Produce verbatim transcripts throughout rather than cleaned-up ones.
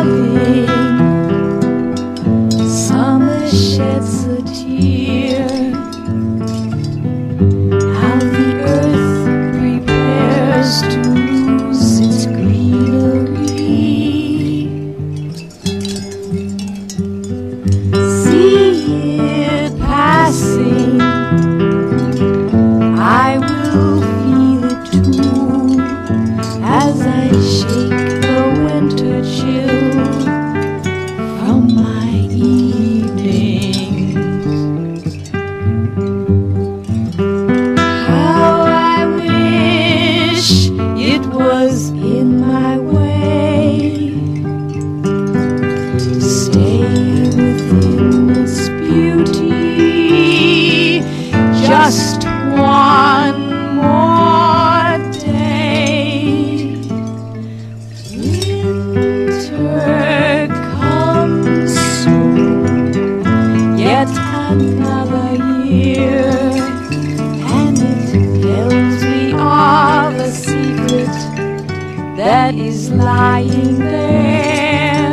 weeping. Summer sheds a tear. How the earth prepares to lose its greenery. See it passing, I will feel it too, as I shake the winter chill from my evenings. How I wish it was in my way to stay within its beauty just one more day. Winter comes soon, yet another year, and it tells me of a secret that is lying there.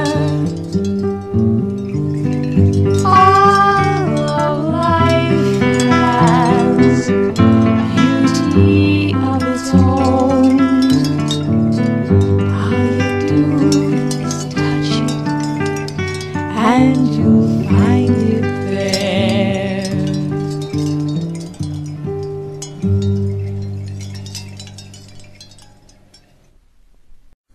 All of life has beauty of its own. All you do is touch it, and you'll find it